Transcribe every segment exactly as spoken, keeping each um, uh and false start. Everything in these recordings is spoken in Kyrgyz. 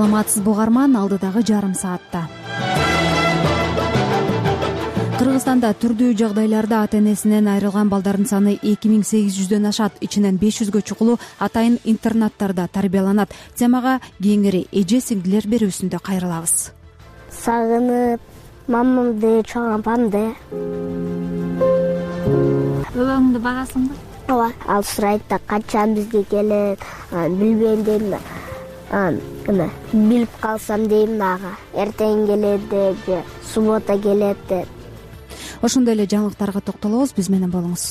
саламатсызбы угарман, алдыдагы жарым саатта Кыргызстанда түрдүү жагдайларда ата-энесинен айрылган балдардын саны эки миң сегиз жүздөн ашат. Ичинен беш жүзгө чукулу атайын интернаттарда тарбияланат. Темага кеңири эже сиңдилер берүүсүндө кайрылабыз. Сагынып мамамды, чоң апамды. Бабаңды багасыңбы? Ооба, ал сурайт да качан бизге келет, билбейм дейм да. Эме, билип калсам дейм дагы. Эртең келет деп, же суббота келет деп. Ошондой эле жаңылыктарга токтолобуз, биз менен болуңуз.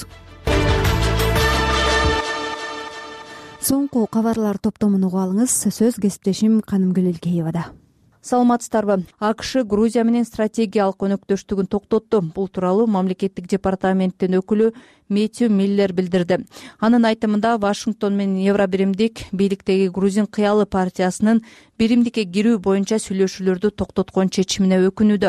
Соңку кабарлар топтомун угуп алыңыз. Сөз кесиптешим Канымгүл Илкеевада. Саламатсыздарбы. АКШ Грузия менен стратегиялык өнөктөштүгүн токтотту. Бул тууралуу мамлекеттик департаменттин өкүлү Мэттью Миллер билдирди. Анын айтымында Вашингтон менен Евробиримдик бийликтеги Грузин кыялы партиясынын биримдикке кирүү боюнча сүйлөшүүлөрдү токтоткон чечимине өкүнүүдө.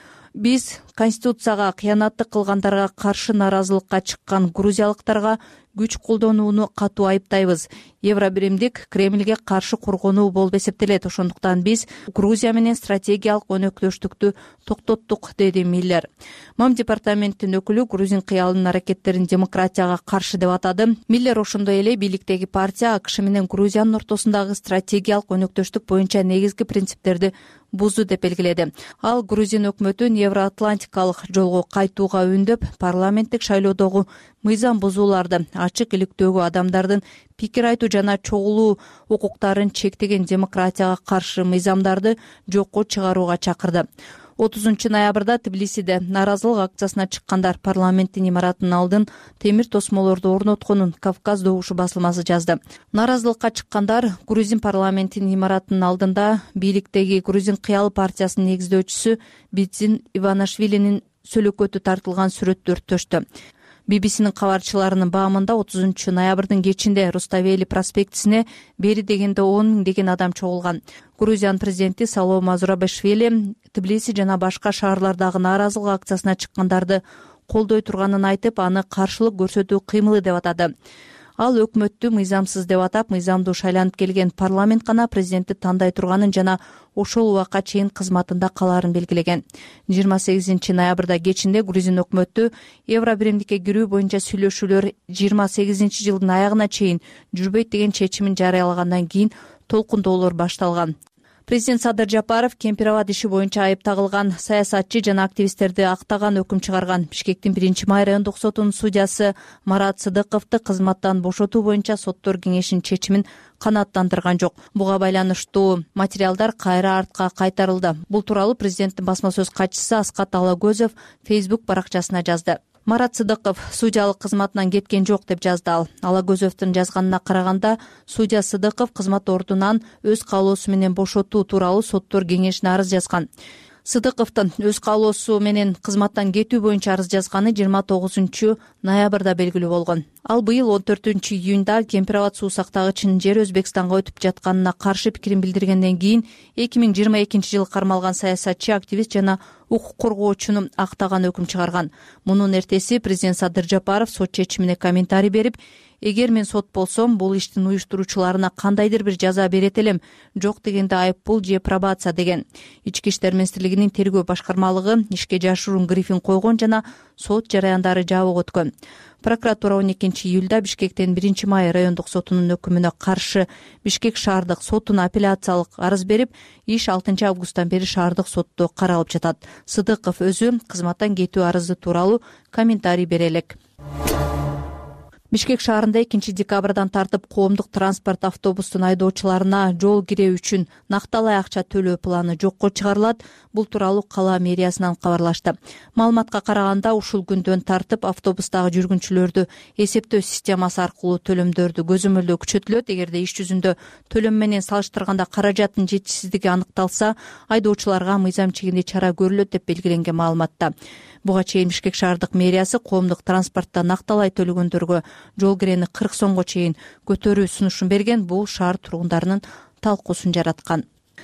Биз Конституцияга кыянаттык кылгандарга каршы наразылыкка чыккан грузиялыктарга күч колдонууну катуу айыптайбыз. Евробиримдик Кремльге каршы коргонуу болуп эсептелет. Ошондуктан биз Грузия менен стратегиялык өнөктөштүктү токтоттук, деди Миллер. Мам департаменттин өкүлү грузин кыялынын аракеттерин демократияга каршы деп атады. Миллер ошондой эле бийликтеги партия АКШ менен Грузиянын ортосундагы стратегиялык өнөктөштүк боюнча негизги принциптерди бузду деп белгиледи. Ал грузин өкмөтүн евроатлантикалык жолго кайтууга үндөп, парламенттик шайлоодогу мыйзам бузууларды, ачык иликтөөгө адамдардын пикир айтуу жана чогулуу укуктарын чектеген демократияга каршы мыйзамдарды жокко чыгарууга чакырды. отузунчу ноябрда Тбилисиде наразылык акциясына чыккандар парламенттин имаратынын алдын темир тосмолорду орнотконун Кавказ добушу басылмасы жазды. Наразылыкка чыккандар грузин парламентинин имаратынын алдында бийликтеги грузин кыялы партиясынын негиздөөчүсү Битзин Иванашвилинин сөлөкөтү тартылган сүрөттөрдү төштү. би би синин кабарчыларынын баамында отузунчу ноябрдын кечинде Руставели проспектисине бери дегенде он миң деген адам чогулган. Грузиянын президенти Салома Зурабишвили Тбилиси жана башка шаарлардагы наразылык акциясына чыккандарды колдой турганын айтып, аны каршылык көрсөтүү кыймылы деп атады. Ал өкмөттү мыйзамсыз деп атап, мыйзамдуу шайланып келген парламент гана президентти тандай турганын жана ошол убакка чейин кызматында калаарын белгилеген. жыйырма сегизинчи ноябрда кечинде грузин өкмөтү Евробиримдикке кирүү боюнча сүйлөшүүлөр жыйырма сегизинчи жылдын аягына чейин жүрбөйт деген чечимин жарыялагандан кийин толкундоолор башталган. Президент Садыр Жапаров Кемпир-Абад иши боюнча айып тагылган саясатчы жана активисттерди актаган өкүм чыгарган. Бишкектин биринчи май райондук сотунун судьясы Марат Сыдыковду кызматтан бошотуу боюнча соттор кеңешинин чечимин канааттандырган жок. Буга байланыштуу материалдар кайра артка кайтарылды. Бул тууралуу президенттин басма сөз катчысы Аскат Алагөзов Facebook баракчасына жазды. Марат Сыдыков судьялык кызматынан кеткен жок деп жазды ал. Алагөзовдун жазганына караганда, судья Сыдыков кызмат ордунан өз каалоосу менен бошотуу тууралуу соттор кеңешине арыз жазган. Сыдыковдун өз каалоосу менен кызматтан кетүү боюнча арыз жазганы жыйырма тогузунчу ноябрда белгилүү болгон. Ал быйыл он төртүнчү июнда Кемпир-Абад суу сактагычынын жери Өзбекстанга өтүп жатканына каршы пикирин билдиргенден кийин эки миң жыйырма экинчи жылы кармалган саясатчы, активист жана укук коргоочуну актаган өкүм чыгарган. Мунун эртеси президент Садыр Жапаров сот чечимине комментарий берип, эгер мен сот болсом, бул иштин уюштуруучуларына кандайдыр бир жаза берет элем, жок дегенде айыппул же пробация деген. Ички иштер министрлигинин тергөө башкармалыгы ишке жашыруун грифин койгон жана сот жараяндары жабык өткөн. Прокуратура он экинчи июлда Бишкектен биринчи май райондук сотунун өкүмүнө каршы Бишкек шаардык сотуна апелляциялык арыз берип, иш алтынчы августтан бери шаардык сотто каралып жатат. Сыдыков өзү кызматтан кетүү арызы тууралуу комментарий бере элек. Бишкек шаарында экинчи декабрдан тартып коомдук транспорт автобустун айдоочуларына жол кирөө үчүн накталай акча төлөө планы жокко чыгарылат. Бул тууралуу кала мэриясынан кабарлашты. Маалыматка караганда, ушул күндөн тартып автобустагы жүргүнчүлөрдү эсептөө системасы аркылуу төлөмдөрдү көзөмөлдөө күчөтүлөт. Эгерде иш жүзүндө төлөм менен салыштырганда каражаттын жетишсиздиги аныкталса, айдоочуларга мыйзам чегинде чара көрүлөт деп белгиленген маалыматта. Буга чейин Бишкек шаардык мэриясы коомдук транспортто накталай төлөгөндөргө жол кирени кырк сомго чейин көтөрүү сунушун берген. Бул шаар тургундарынын талкуусун жараткан.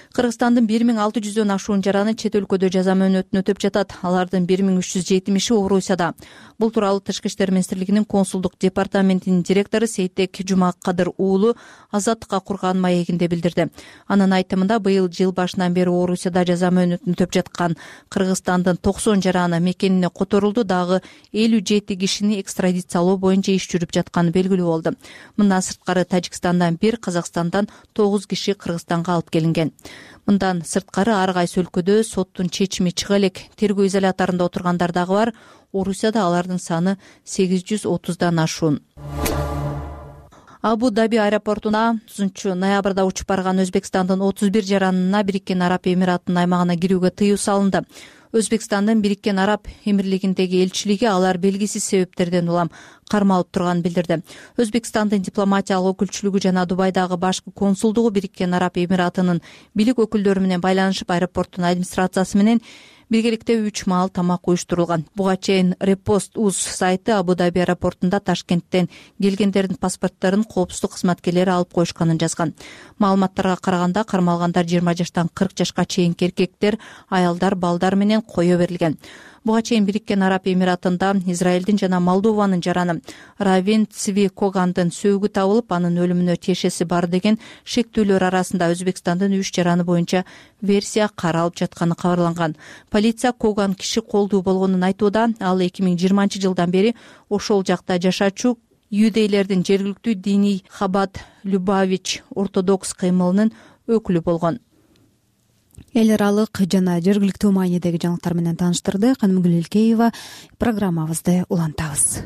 Кыргызстандын бир миң алты жүздөн ашуун жараны чет өлкөдө жаза мөөнөтүн өтөп жатат. Алардын бир миң үч жүз жетимиши Орусияда. Бул тууралуу Тышкы иштер министрлигинин консулдук департаментинин директору Сейтек Жумакадыр уулу Азаттыкка курган маегинде билдирди. Анын айтымында быйыл жыл башынан бери Орусияда жаза мөөнөтүн өтөп жаткан Кыргызстандын токсон жараны мекенине которулду, дагы элүү жети кишини экстрадициялоо боюнча иш жүрүп жатканы белгилүү болду. Мындан сырткары Тажикстандан бир, Казакстандан тогуз киши Кыргызстанга алып келинген. Мындан сырткары ар кайсы өлкөдө соттун чечими чыга элек. Тергөө изоляторунда отургандар дагы бар. Орусияда алардын саны сегиз жүз отуздан ашуун. Абу-Даби аэропортуна тогузунчу ноябрда учуп барган Өзбекстандын отуз бир жаранына Бириккен Араб Эмиратынын аймагына кирүүгө тыюу салынды. Өзбекстандын Бириккен Араб Эмирлигиндеги элчилиги алар белгисиз себептерден улам кармалып турганын билдирди. Өзбекстандын дипломатиялык өкүлчүлүгү жана Дубайдагы башкы консулдугу Бириккен Араб Эмиратынын бийлик өкүлдөрү менен байланышып, аэропорттун администрациясы менен биргеликте үч маал тамак уюштурулган. Буга чейин Репост.уз сайты Абу-Даби аэропортунда Ташкенттен келгендердин паспортторун коопсуздук кызматкерлери алып коюшканын жазган. Маалыматтарга караганда кармалгандар жыйырма жаштан кырк жашка чейинки эркектер, аялдар, балдар менен кое берилген. Буга чейин Бириккен Араб Эмиратында Израилдин жана Молдованын жараны Равин Цви Когандын сөөгү табылып, анын өлүмүнө тиешеси бар деген шектүүлөр арасында Өзбекстандын үч жараны боюнча версия каралып жатканы кабарланган. Полиция Коган киши колдуу болгонун айтууда. Ал эки миң жыйырманчы жылдан бери ошол жакта жашачу юдейлердин жергиликтүү диний Хабад Любавич ортодокс кыймылынын өкүлү болгон. Эл аралык жана жергиликтүү маанидеги жаңылыктар менен тааныштырды. Канымгүл Элкеева. Программабызды улантабыз.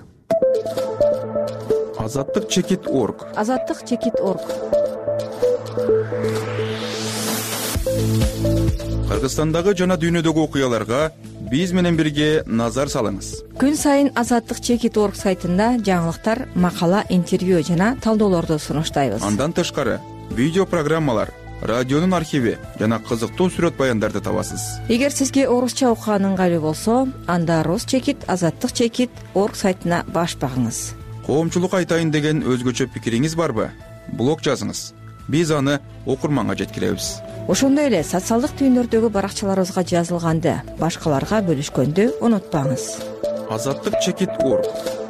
Азаттык чекит точка орг. Азаттык чекит точка орг. Кыргызстандагы жана дүйнөдөгү окуяларга биз менен бирге назар салыңыз. Күн сайын Азаттык чекит точка орг сайтында жаңылыктар, макала, интервью жана талдоолорду сунуштайбыз. Андан тышкары видео программалар, радионун архиви жана кызыктуу сүрөт баяндарды табасыз. Эгер сизге орусча окуган ыңгайлуу болсо, анда Рус чекит, Азаттык чекит точка орг сайтына баш багыңыз. Коомчулук айтайын деген өзгөчө пикириңиз барбы? Блог жазыңыз. Биз аны окурманга жеткиребиз. Ошондой эле социалдык түйүндөрдөгү баракчаларыбызга жазылганды башкаларга бөлүшкөндү унутпаңыз. Азаттык чекит точка орг.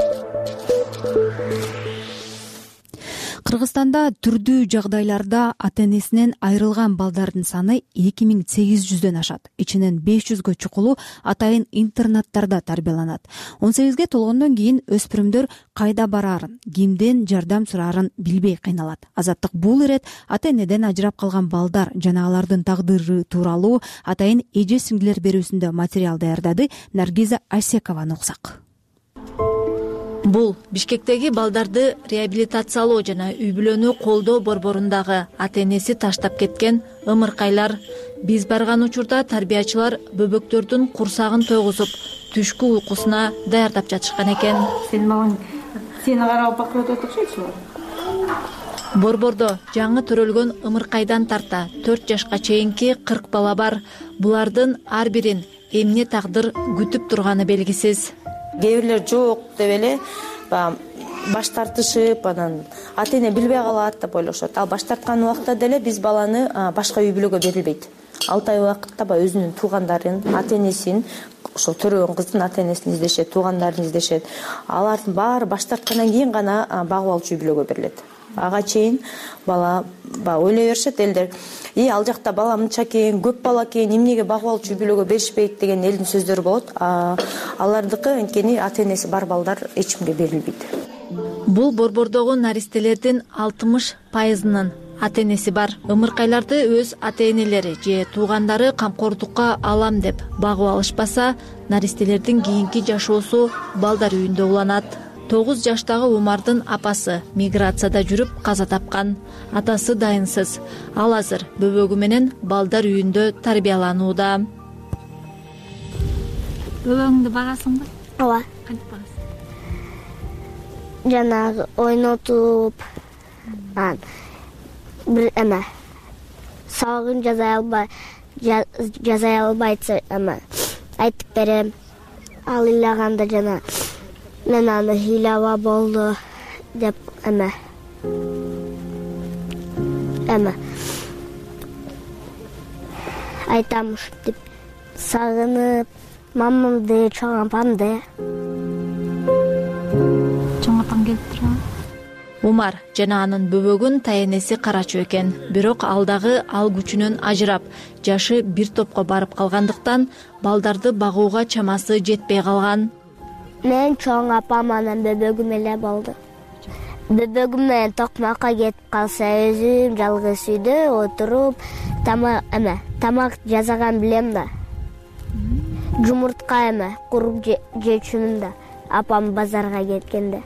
Кыргызстанда түрдүү жагдайларда ата-энесинен айрылган балдардын саны эки миң сегиз жүздөн ашат. Ичинен беш жүзгө чукулу атайын интернаттарда тарбияланат. он сегизге толгондон кийин өспүрүмдөр кайда бараарын, кимден жардам сураарын билбей кыйналат. Азаттык бул ирет ата-энеден ажырап калган балдар жана алардын тагдыры тууралуу атайын эже-сиңдилер берүүсүндө материал даярдады. Наргиза Асекованы уксак. Бул Бишкектеги балдарды реабилитациялоо жана үй бүлөнү колдоо борборундагы ата-энеси таштап кеткен ымыркайлар. Биз барган учурда тарбиячылар бөбөктөрдүн курсагын тойгузуп, түшкү уйкусуна даярдап жатышкан экен. Сен мага сени карап бакырып отурчусуң. Борбордо жаңы төрөлгөн ымыркайдан тарта төрт жашка чейинки кырк бала бар. Булардын ар бирин эмне тагдыр күтүп турганы белгисиз. Кээ бирлер жок деп эле баш тартышып, анан ата-эне билбей калат деп ойлошот. Ал баш тарткан убакта деле биз баланы башка үй бүлөгө берилбейт. алты ай убакытта баягы өзүнүн туугандарын, ата-энесин, ошол төрөгөн кыздын ата-энесин издешет, туугандарын издешет. Алардын баары баш тарткандан кийин гана багып алчу үй бүлөгө берилет. Ага чейин бала баягы ойлой беришет элдер. И ал жакта бала мынча экен, көп бала экен, эмнеге багып алчу үй бүлөгө беришпейт деген элдин сөздөрү болот. Алардыкы анткени ата-энеси бар балдар эч кимге берилбейт. Бул борбордогу наристелердин алтымыш пайызынын ата-энеси бар. Ымыркайларды өз ата-энелери же туугандары камкордукка алам деп багып алышпаса, наристелердин кийинки жашоосу балдар үйүндө уланат. тогуз жаштагы Умардын апасы миграцияда жүрүп каза тапкан. Атасы дайынсыз. Ал азыр бөбөгү менен балдар үйүндө тарбияланууда. Бөбөгүңдү багасыңбы? Ооба. Кантип багасың? Жанагы ойнотуп, ан бир эме сабагын жаза албай, жаза албайса эме айтып берем. Ал ыйлаганда жана мен аны ыйлаба болду деп эме эме айтам ушинтип сагынып мамамды, чоң апамды. Чоң апаң келип турабы? Умар жана анын бөбөгүн таенеси карачу экен. Бирок ал дагы ал күчүнөн ажырап, жашы бир топко барып калгандыктан балдарды багууга чамасы жетпей калган. Мен чоң апам анан бөбөгүм эле болду. Бөбөгүм менен токмакка кетип калса, өзүм жалгыз үйдө отуруп тамак эме, тамак жасаган билем да. Жумуртка эме куруп жечүмүн да, апам базарга кеткенде.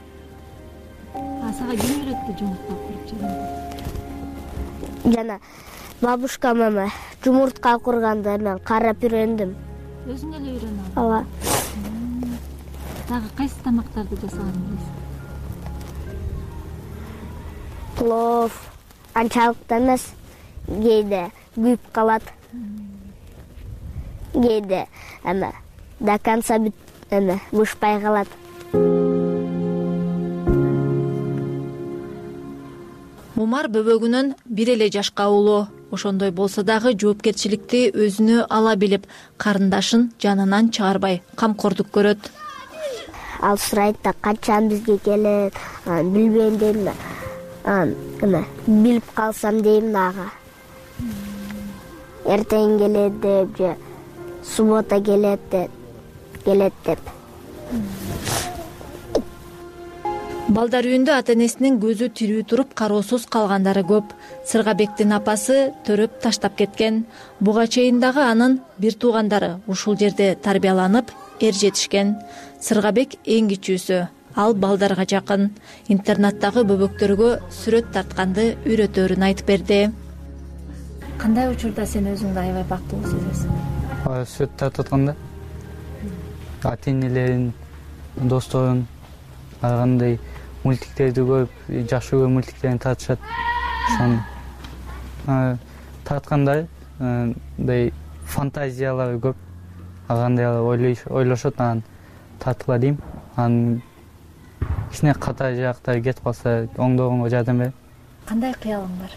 Сага ким үйрөттү жумуртка куруп жегенди? Жана бабушкам эме жумуртка курганды мен карап үйрөндүм. Өзүң эле үйрөнөсүң? Ооба. Дагы кайсы тамактарды жасаган билесиң? Плов, анчалык эмес, кээде күйүп калат. Кээде эме до конца бүт эме бышпай калат. Умар бөбөгүнөн бир эле жашка улуу. Ошондой болсо дагы жоопкерчиликти өзүнө ала билип, карындашын жанынан чыгарбай камкордук көрөт. Ал сурайт да качан бизге келет, билбейм дейм да. Эме билип калсам дейм дагы. Эртең келет деп же суббота келет деп, келет деп. Балдар үйүндө ата-энесинин көзү тирүү туруп кароосуз калгандары көп. Сыргабектин апасы төрөп таштап кеткен. Буга чейин дагы анын бир туугандары ушул жерде тарбияланып, эр жетишкен. Сыргабек эң кичүүсү. Ал балдарга жакын. Интернаттагы бөбөктөргө сүрөт тартканды үйрөтөрүн айтып берди. Кандай учурда сен өзүңдү аябай бактылуу сезесиң? Сүрөт тартып атканда ата-энелерин, досторун, ар кандай мультиктерди көрүп, жакшы көргөн мультиктерин тартышат. Ошону тартканда мындай фантазиялары көп. Ар кандай ойлошот, анан тартыла дейм. Анан кичине ката жактары кетип калса, оңдогонго жардам берем. Кандай кыялың бар?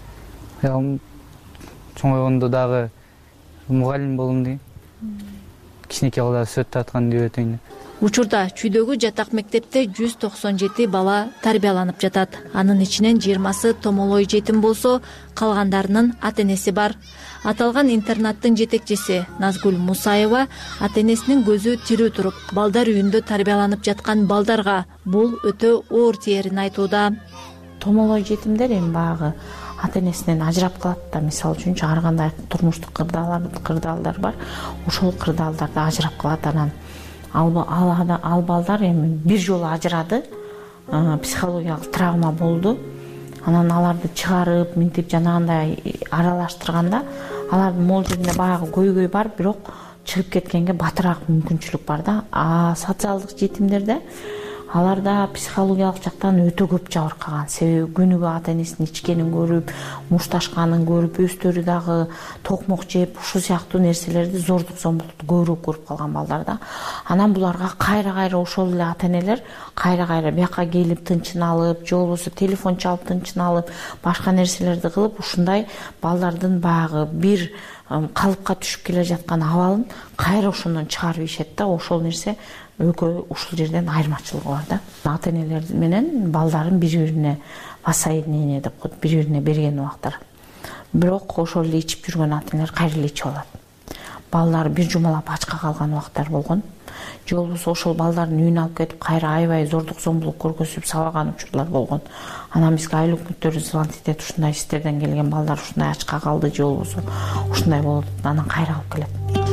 Кыялым чоңойгондо дагы мугалим болом дейм. Кичинекей балдар сүрөт тартканды үйрөтөйүн деп. Учурда чүйдөгү жатак мектепте жүз токсон жети бала тарбияланып жатат. Анын ичинен жыйырмасы томолой жетим болсо, калгандарынын ата-энеси бар. Аталган интернаттын жетекчиси Назгүл Мусаева ата-энесинин көзү тирүү туруп, балдар үйүндө тарбияланып жаткан балдарга бул өтө оор тиерин айтууда. Томолой жетимдер эми баягы ата-энесинен ажырап калат да, мисалы үчүн ар кандай турмуштук кырдаалдар бар. Ошол кырдаалдарда ажырап калат. Анан ал ал балдар эми бир жолу ажырады, психологиялык травма болду. Анан аларды чыгарып, минтип жанагындай аралаштырганда, алардын могул жеринде баягы көйгөй бар, бирок чыгып кеткенге батыраак мүмкүнчүлүк бар да. А социалдык жетимдерде аларда психологиялык жактан өтө көп жабыркаган. Себеби күнүгө ата-энесинин ичкенин көрүп, мушташканын көрүп, өздөрү дагы токмок жеп, ушул сыяктуу нерселерди, зордук зомбулукту көбүрөөк көрүп калган балдар да. Анан буларга кайра-кайра ошол эле ата-энелер кайра-кайра бияка келип тынчын алып, же болбосо телефон чалып тынчын алып, башка нерселерди кылып, ушундай балдардын баягы бир калыпка түшүп келе жаткан абалын кайра ошондон чыгарып ийишет да. Ошол нерсе экөө ушул жерден айырмачылыгы бар да. Ата-энелер менен балдарын бири-бирине воссоединение деп коет, бири-бирине берген убактар. Бирок ошол эле ичип жүргөн ата-энелер кайра эле ичип алат. Балдар бир жумалап ачка калган убактар болгон. Же болбосо ошол балдардын үйүнө алып кетип кайра аябай зордук зомбулук көргөзүп сабаган учурлар болгон. Анан бизге айыл өкмөттөрү звонить этет, ушундай сиздерден келген балдар ушундай ачка калды, же болбосо ушундай болот, анан кайра алып келет.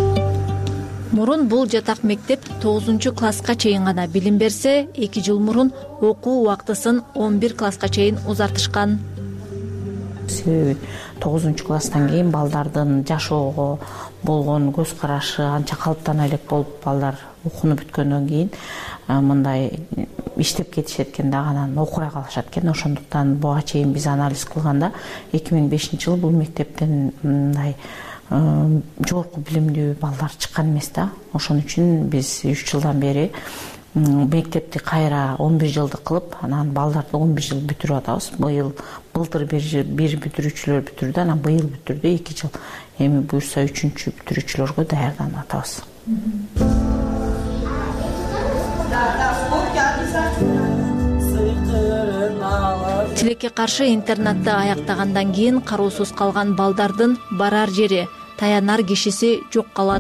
Мурун бул жатак мектеп тогузунчу класска чейин гана билим берсе, эки жыл мурун окуу убактысын он бир класска чейин узартышкан. Себеби тогузунчу класстан кийин балдардын жашоого болгон көз карашы анча калыптана элек болуп, балдар окууну бүткөндөн кийин мындай иштеп кетишет экен да, анан окубай калышат экен. Ошондуктан буга чейин биз анализ кылганда эки миң бешинчи жылы бул мектептен мындай жогорку билимдүү балдар чыккан эмес да. Ошон үчүн биз үч жылдан бери мектепти кайра он бир жылдык кылып, анан балдарды он бир жыл бүтүрүп атабыз. Быйыл былтыр бир бүтүрүүчүлөр бүтүрдү, анан быйыл бүтүрдү эки жыл. Эми буюрса үчүнчү бүтүрүүчүлөргө даярданып атабыз. Тилекке каршы интернатты аяктагандан кийин кароосуз калган балдардын барар жери, таянар кишиси жок калат.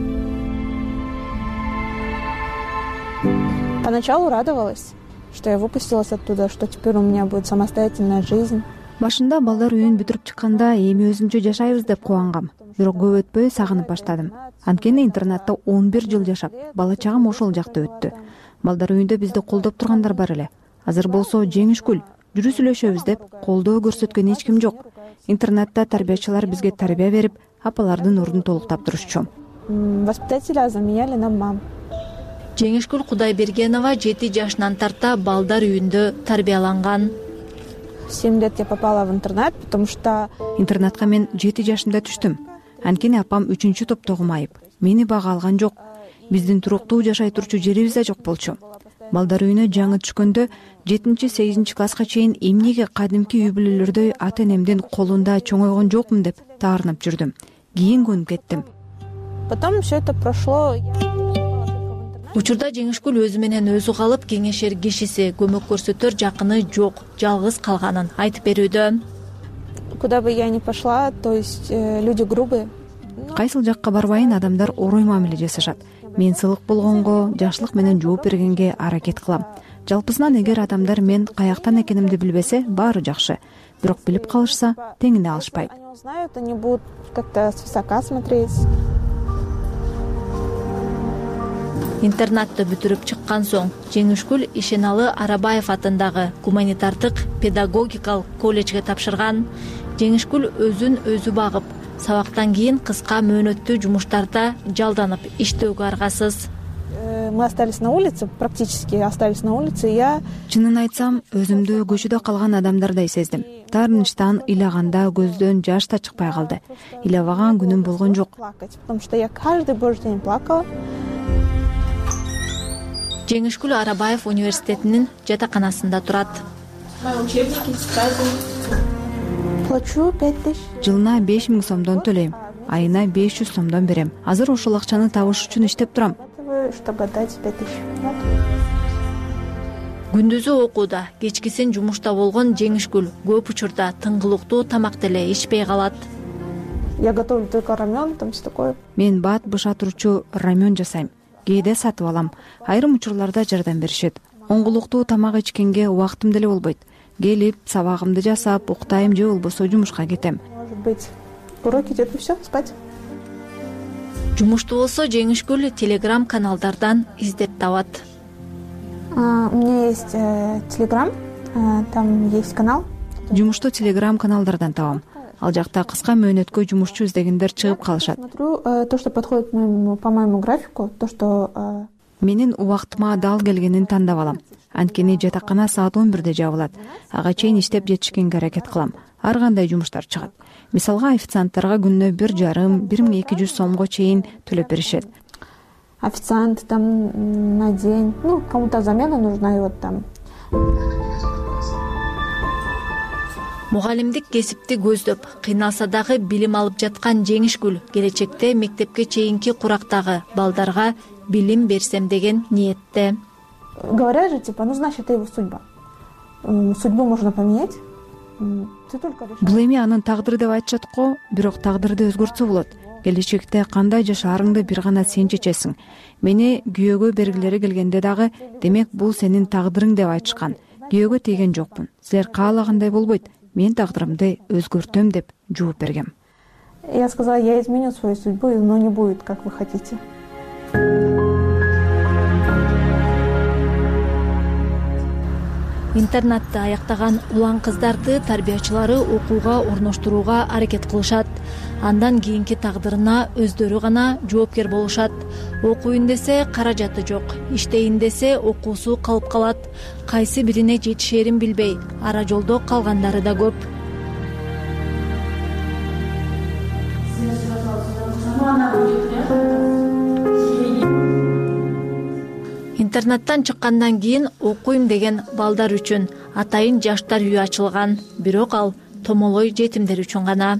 Поначалу радовалась, что я выпустилась оттуда, что теперь у меня будет самостоятельная жизнь. Башында балдар үйүн бүтүрүп чыкканда эми өзүнчө жашайбыз деп кубангам. Бирок көп өтпөй сагынып баштадым. Анткени интернатта он бир жыл жашап, бала чагам ошол жакта өттү. Балдар үйүндө бизди колдоп тургандар бар эле. Азыр болсо жеңишкүл, жүрү сүйлөшөбүз деп колдоо көрсөткөн эч ким жок. Интернатта тарбиячылар бизге тарбия берип, апалардын ордун толуктап турушчу. Воспитатели заменяли нам мам. Жеңишкүл Кудайбергенова жети жашынан тарта балдар үйүндө тарбияланган. В семь лет я попала в интернат, потому что интернатка мен жети жашымда түштүм. Анткени апам үчүнчү топтогу майып. Мени бага алган жок. Биздин туруктуу жашай турчу жерибиз да жок болчу. Балдар үйүнө жаңы түшкөндө жетинчи сегизинчи класска чейин эмнеге кадимки үй бүлөлөрдөй ата энемдин колунда чоңойгон жокмун деп таарынып жүрдүм. Кийин көнүп кеттим. Потом все это прошло. Учурда Жеңишкүл өзү менен өзү калып, кеңешер кишиси, көмөк көрсөтөр жакыны жок, жалгыз калганын айтып берүүдө. Куда бы я ни пошла, то есть люди грубые. Кайсыл жакка барбайын адамдар орой мамиле жасашат. Мен сылык болгонго, жакшылык менен жооп бергенге аракет кылам. Жалпысынан эгер адамдар мен каяктан экенимди билбесе, баары жакшы. Бирок билип калышса, теңине алышпайт. Они узнают, они будут как-то свысока смотреть. Интернатты бүтүрүп чыккан соң Жеңишкүл Ишеналы Арабаев атындагы гуманитардык педагогикалык колледжге тапшырган. Жеңишкүл өзүн өзү багып, сабактан кийин кыска мөөнөттүү жумуштарда жалданып иштөөгө аргасыз. Мы остались на улице, практически остались на улице. Я чынын айтсам, өзүмдү көчөдө калган адамдардай сездим. Таарынычтан ыйлаганда көздөн жаш да чыкпай калды. Ыйлабаган күнүм болгон жок. Потому что я каждый божий день плакала. Жеңишкүл Арабаев университетинин жатаканасында турат. Плачу пять тысяч. Жылына беш миң сомдон төлөйм. Айына беш жүз сомдон берем. Азыр ошол акчаны табыш үчүн иштеп турам. Чтобы отдать пять тысяч. Күндүзү окууда, кечкисин жумушта болгон Жеңишкүл көп учурда тыңгылыктуу тамак деле ичпей калат. Я готовлю только рамен, там все такое. Мен бат быша турчу рамен жасайм. Кээде сатып алам. Айрым учурларда жардам беришет. Оңгулуктуу тамак ичкенге убактым деле болбойт. Келип, сабагымды жасап, уктайм же болбосо жумушка кетем. Может быть, уроки идет и все, спать. Жумушту болсо Жеңишкүл телеграм каналдардан издеп табат. У меня есть телеграм, там есть канал. Жумушту телеграм каналдардан табам. Ал жакта кыска мөөнөткө жумушчу издегендер чыгып калышат. Смотрю то, что подходит по моему графику, то, что менин убактыма дал келгенин тандап алам. Анткени жатакана саат он бирде жабылат. Ага чейин иштеп жетишкенге аракет кылам. Ар кандай жумуштар чыгат. Мисалга официанттарга күнүнө бир жарым, бир миң эки жүз сомго чейин төлөп беришет. Официант там на день, ну, кому-то замена нужна, и вот там. Мугалимдик кесипти көздөп, кыйналса дагы билим алып жаткан Жеңишкүл келечекте мектепке чейинки курактагы балдарга билим берсем деген ниетте. Говорят же, типа, ну, значит, это его судьба. Судьбу можно поменять. Бул эми анын тагдыры деп айтышат го, бирок тагдырды өзгөртсө болот. Келечекте кандай жашаарыңды бир гана сен чечесиң. Мени күйөөгө бергилери келгенде дагы, демек бул сенин тагдырың деп айтышкан. Күйөөгө тийген жокмун. Силер каалагандай болбойт. Мен тагдырымды өзгөртөм деп жооп бергем. Я сказала, я изменю свою судьбу, но не будет, как вы хотите. Интернатты аяктаган улан кыздарды тарбиячылары окууга орноштурууга аракет кылышат. Андан кийинки тагдырына өздөрү гана жоопкер болушат. Окуйун десе каражаты жок, иштейин десе окуусу калып калат. Кайсы бирине жетишерин билбей, ара жолдо калгандары да көп. Интернаттан чыккандан кийин окуйм деген балдар үчүн атайын жаштар үйү ачылган, бирок ал томолой жетимдер үчүн гана.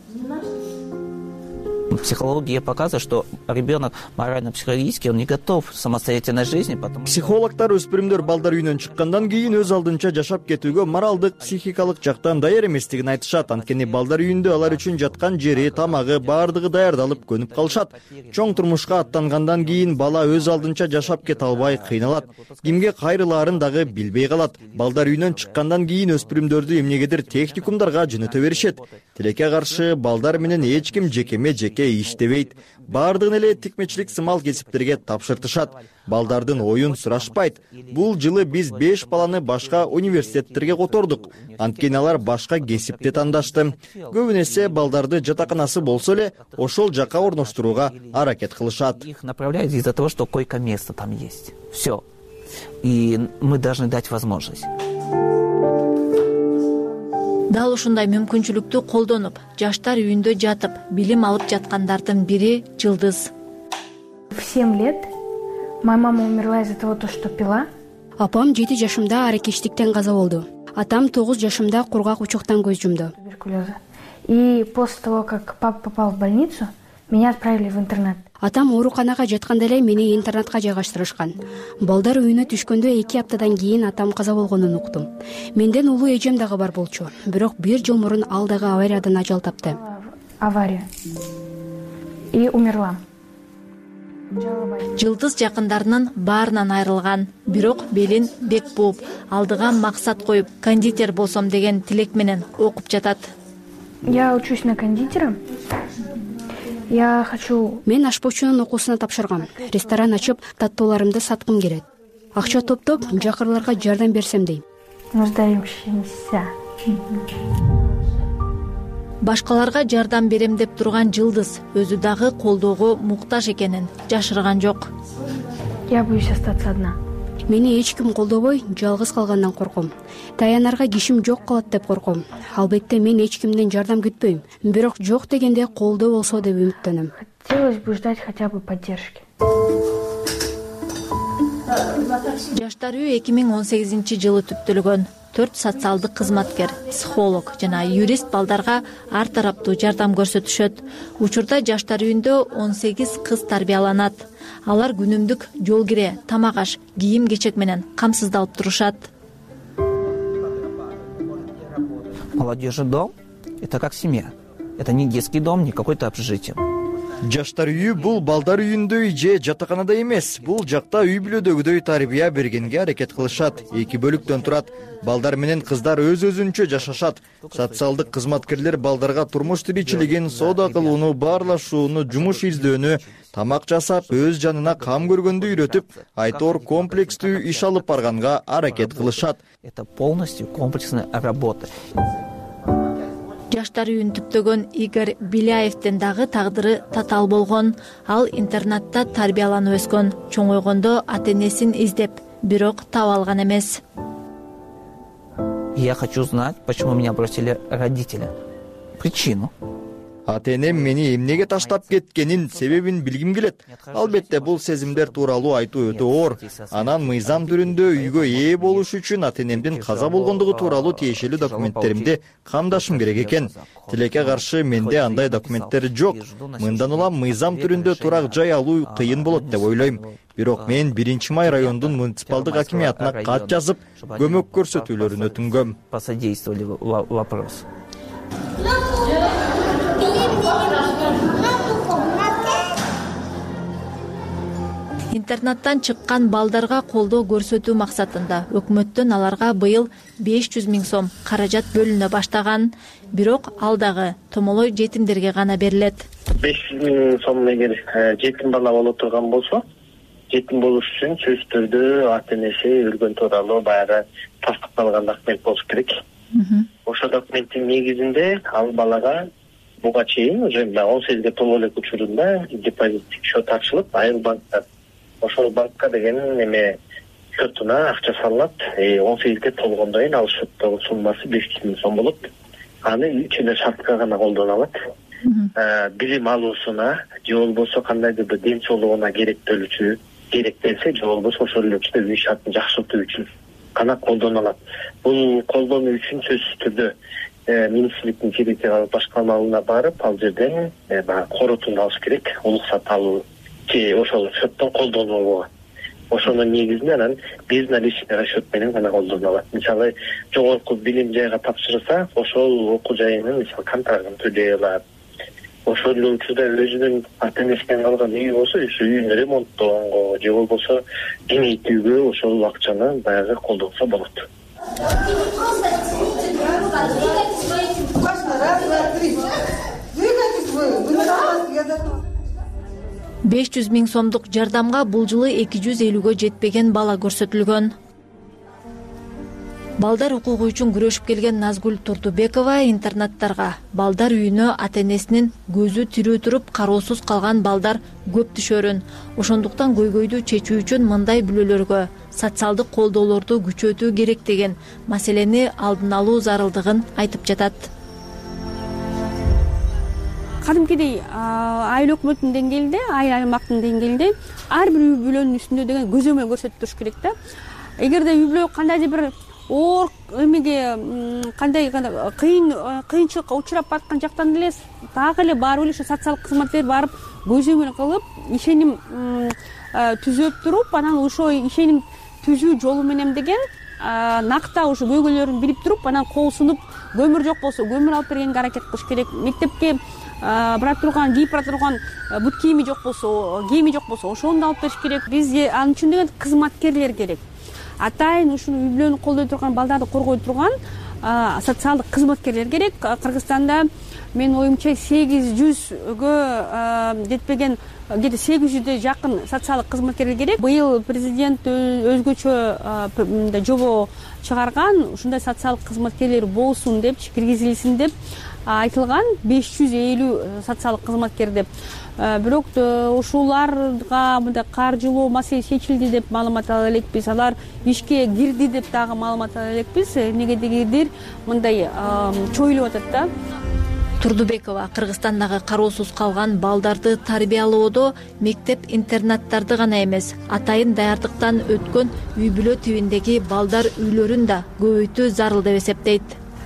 Психология показывает, что ребенок морально-психологически он не готов к самостоятельной жизни. Потому... Психологтар өспүрүмдөр балдар үйүнөн чыккандан кийин өз алдынча жашап кетүүгө моралдык, психикалык жактан даяр эместигин айтышат. Анткени балдар үйүндө алар үчүн жаткан жери, тамагы баардыгы даярдалып көнүп калышат. Чоң турмушка аттангандан кийин бала өз алдынча жашап кете албай кыйналат. Кимге кайрылаарын дагы билбей калат. Балдар үйүнөн чыккандан кийин өспүрүмдөрдү эмнегедир техникумдарга жөнөтө беришет. Тилекке каршы балдар менен эч ким жекеме жеке иштебейт. Баардыгын эле тикмечилик сымал кесиптерге тапшыртышат. Балдардын оюн сурашпайт. Бул жылы биз беш баланы башка университеттерге котордук. Анткени алар башка кесипти тандашты. Көбүн эсе балдарды жатаканасы болсо эле ошол жака орноштурууга аракет кылышат. Их направляют из-за того, что койко-место там есть. Все. И мы должны дать возможность. Дал ушундай мүмкүнчүлүктү колдонуп, жаштар үйүндө жатып, билим алып жаткандардын бири Жылдыз. В семь лет моя мама умерла из-за того, что пила. Апам жети жашымда аракечтиктен каза болду. Атам тогуз жашымда кургак учуктан көз жумду. Туберкулеза. И после того, как папа попал в больницу, меня отправили в интернат. Атам ооруканага жатканда эле мени интернатка жайгаштырышкан. Балдар үйүнө түшкөндө эки аптадан кийин атам каза болгонун уктум. Менден улуу эжем дагы бар болчу. Бирок бир жыл мурун ал дагы авариядан ажал тапты. Авария. И умерла. Жылдыз жакындарынын баарынан айрылган, бирок белин бек бууп, алдыга максат коюп, кондитер болсом деген тилек менен окуп жатат. Я учусь на кондитера. Я хочу... Мен ашпочунун окуусуна тапшыргам. Ресторан ачып, таттууларымды саткым келет. Акча топтоп, жакырларга жардам берсем дейм. Нуждающимся. Башкаларга жардам берем деп турган Жылдыз өзү дагы колдоого муктаж экенин жашырган жок. Я боюсь остаться одна. Мени эч ким колдобой, жалгыз калгандан корком. Таянарга кишим жок калат деп корком. Албетте мен эч кимден жардам күтпөйм. Бирок жок дегенде колдоо болсо деп үмүттөнөм. Хотелось бы ждать хотя бы поддержки. Жаштар үйү эки миң он сегизинчи жылы түптөлгөн. Төрт социалдык кызматкер, психолог жана юрист балдарга ар тараптуу жардам көрсөтүшөт. Учурда жаштар үйүндө он сегиз кыз тарбияланат. Алар күнүмдүк жол кире, тамак аш, кийим кечек менен камсыздалып турушат. Молодежный дом – это как семья. Это не детский дом, не какой-то общежитие. Жаштар үйү бул балдар үйүндөй же жатаканада эмес. Бул жакта үй бүлөдөгүдөй тарбия бергенге аракет кылышат. Эки бөлүктөн турат. Балдар менен кыздар өз-өзүнчө жашашат. Социалдык кызматкерлер балдарга турмуш тиричилигин, соода кылууну, баарлашууну, жумуш издөөнү, тамак жасап, өз жанына кам көргөндү үйрөтүп, айтор комплекстүү иш алып барганга аракет кылышат. Это полностью комплексная работа. Жаштар үйүн түптөгөн Игорь Беляевдин дагы тагдыры татаал болгон. Ал интернатта тарбияланып өскөн. Чоңойгондо ата-энесин издеп, бирок таба алган эмес. Я хочу знать, почему меня бросили родители. Причину. Ата-энем мени эмнеге таштап кеткенин себебин билгим келет. Албетте бул сезимдер тууралуу айтуу өтө оор. Анан мыйзам түрүндө үйгө ээ болуш үчүн ата-энемдин каза болгондугу тууралуу тиешелүү документтеримди камдашым керек экен. Тилекке каршы менде андай документтер жок. Мындан улам мыйзам түрүндө турак жай алуу кыйын болот деп ойлойм. Бирок мен биринчи май райондун муниципалдык акимиятына кат жазып, көмөк көрсөтүүлөрүн өтүнгөм. Посодействовали вопрос. Интернаттан чыккан балдарга колдоо көрсөтүү максатында өкмөттөн аларга быйыл беш жүз миң сом каражат бөлүнө баштаган. Бирок ал дагы томолой жетимдерге гана берилет. беш жүз миң сом эгер жетим бала боло турган болсо, жетим болуш үчүн сөзсүз түрдө ата-энеси өлгөн тууралуу баягы тастыкталган документ болуш керек. Ошол документтин негизинде ал балага буга чейин уже он сегизге толо элек учурунда депозиттик счет ачылып, айыл банкта ошол банкка деген эме счетуна акча салынат. он сегизге толгондон кийин ал счеттогу суммасы беш жүз миң сом болот. Аны үч эле шартка гана колдоно алат. Билим алуусуна же болбосо кандайдыр бир ден соолугуна керектөлүүчү керектелсе же болбосо ошол эле учурда үй шартын жакшыртуу үчүн гана колдоно алат. Бул колдонуу үчүн сөзсүз түрдө министрликтин территориялык башкармалыгына барып, ал жерден баягы коротууну алыш керек, уруксат алуу же ошол счеттон колдонууга. Ошонун негизинде анан безналичный расчет менен гана колдоно алат. Мисалы, жогорку билим жайга тапшырса, ошол окуу жайынын мисалы контрактын төлөй алат. Ошол эле учурда өзүнүн ата-энесинен калган үй болсо, ошо үйүн ремонттоого же болбосо кеңейтүүгө ошол акчаны баягы колдонсо болот. беш жүз миң сомдук жардамга бул жылы эки жүз элүүгө жетпеген бала көрсөтүлгөн. Балдар укугу үчүн күрөшүп келген Назгүл Турдубекова интернаттарга, балдар үйүнө ата-энесинин көзү тирүү туруп кароосуз калган балдар көп түшөрүн. Ошондуктан көйгөйдү чечүү үчүн мындай бүлөлөргө социалдык колдоолорду күчөтүү керек деген маселени алдын алуу зарылдыгын айтып жатат. Кадимкидей айыл өкмөтүнүн деңгээлинде, айыл аймактын деңгээлинде ар бир үй бүлөнүн үстүндө деген көзөмөл көрсөтүп туруш керек да. Эгерде үй бүлө кандайдыр бир оор эмеге кандай кыйын кыйынчылыкка учурап аткан жактан эле дагы эле барып эле ошо социалдык кызматкер барып көзөмөл кылып, ишеним түзөп туруп, анан ошо ишеним түзүү жолу менен деген накта ошо көйгөйлөрүн билип туруп, анан кол сунуп, көмүр жок болсо көмүр алып бергенге аракет кылыш керек. Мектепке бара турган, кийип бара турган бут кийими жок болсо, кийими жок болсо ошону да алып бериш керек. Бизге анын үчүн деген кызматкерлер керек. Атайын ушуну үй бүлөнү колдой турган, балдарды коргой турган социалдык кызматкерлер керек. Кыргызстанда менин оюмча сегиз жүзгө жетпеген, где-то сегиз жүзгө жакын социалдык кызматкерлер керек. Быйыл президент өзгөчө жобо чыгарган, ушундай социалдык кызматкерлер болсун деп, киргизилсин деп айтылган, беш жүз элүү социалдык кызматкер деп. Бирок ушуларга мындай каржылоо маселеси чечилди деп маалымат ала элекпиз. Алар ишке кирди деп дагы маалымат ала элекпиз. Эмнеге дегендир мындай чоюлуп атат да. Турдубекова Кыргызстандагы кароосуз калган балдарды тарбиялоодо мектеп-интернаттарды гана эмес, атайын даярдыктан өткөн үй бүлө тибиндеги балдар үйлөрүн да көбөйтүү зарыл деп эсептейт.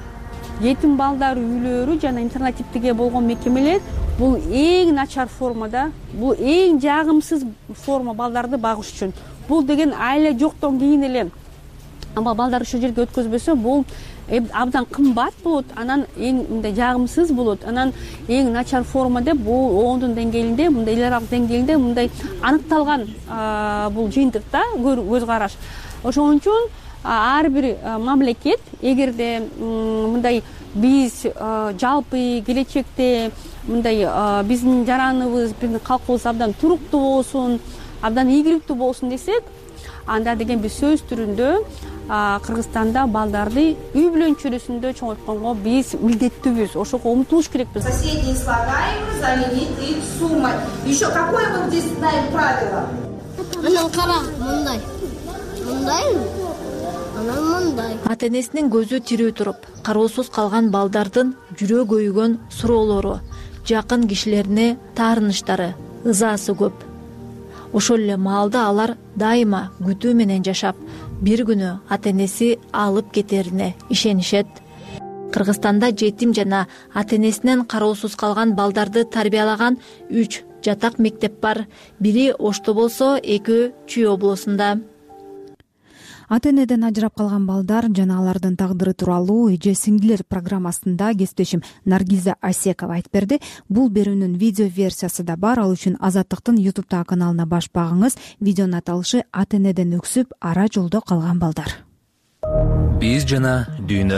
Жетим балдар үйлөрү жана интернат типтеги болгон мекемелер бул эң начар формада, бул эң жагымсыз форма балдарды багыш үчүн. Бул деген айла жоктон кийин эле ама балдар ошол жерге өткөзбөсө, бул абдан кымбат болот, анан эң мындай жагымсыз болот, анан эң начар форма деп бул оондун деңгээлинде, мындай эл аралык деңгээлинде мындай аныкталган бул жыйынтык да, көз караш. Ошон үчүн ар бир мамлекет, эгерде мындай биз жалпы келечекте мындай биздин жараныбыз, биздин калкыбыз абдан туруктуу болсун, абдан ийгиликтүү болсун десек, анда деген биз сөз түрүндө Кыргызстанда балдарды үй бүлөнүн чөйрөсүндө чоңойтконго биз милдеттүүбүз, ошого умтулуш керекпиз. Соседние слагаемые заменить их суммой. Еще какое мы здесь знаем правило? Анан кара, мындай. Мындайбы? Анан мындай. Ата-энесинин көзү тирүү туруп, кароосуз калган балдардын жүрө көйгөн суроолору, жакын кишилерине таарыныштары, ызаасы көп. Ошол эле маалда алар дайыма күтүү менен жашап, бир күнү ата-энеси алып кетерине ишенишет. Кыргызстанда жетим жана ата-энесинен кароосуз калган балдарды тарбиялаган үч жатак мектеп бар. Бири Ошто болсо, экөө Чүй облусунда. Ата-энеден ажырап калган балдар жана алардын тагдыры тууралуу Эже сиңдилер программасында кесиптешим Наргиза Асекова айтып берди. Бул берүүнүн видео версиясы да бар. Ал үчүн Азаттыктын YouTube каналына баш багыңыз. Видеонун аталышы ата-энеден өксүп ара жолдо калган балдар. Биз жана дүйнө.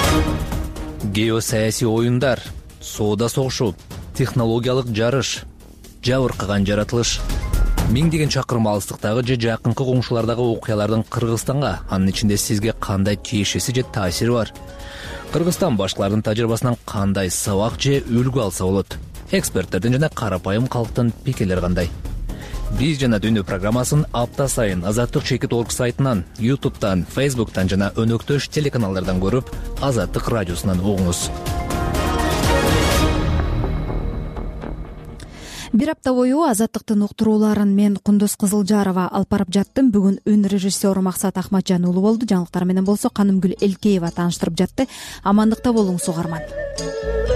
Геосаясий оюндар, соода согушу, технологиялык жарыш, жабыркаган жаратылыш. Миңдеген чакырым алыстыктагы же жакынкы коңшулардагы окуялардын Кыргызстанга, анын ичинде сизге кандай тиешеси же таасири бар? Кыргызстан башкалардын тажрыйбасынан кандай сабак же үлгү алса болот? Эксперттердин жана карапайым калктын пикирлери кандай? Биз жана дүйнө программасын апта сайын Азаттык чекит точка орг сайтынан, YouTube'дан, Facebook'тан жана өнөктөш телеканалдардан көрүп, Азаттык радиосунан угуңуз. бир апта бою Азаттыктын уктурууларын мен Кундуз Кызылжарова алып барып жаттым. Бүгүн өн режиссеру Максат Ахматжан уулу болду. Жаңылыктар менен болсо Канымгүл Элкеева тааныштырып жатты. Амандыкта болуңуз угарман.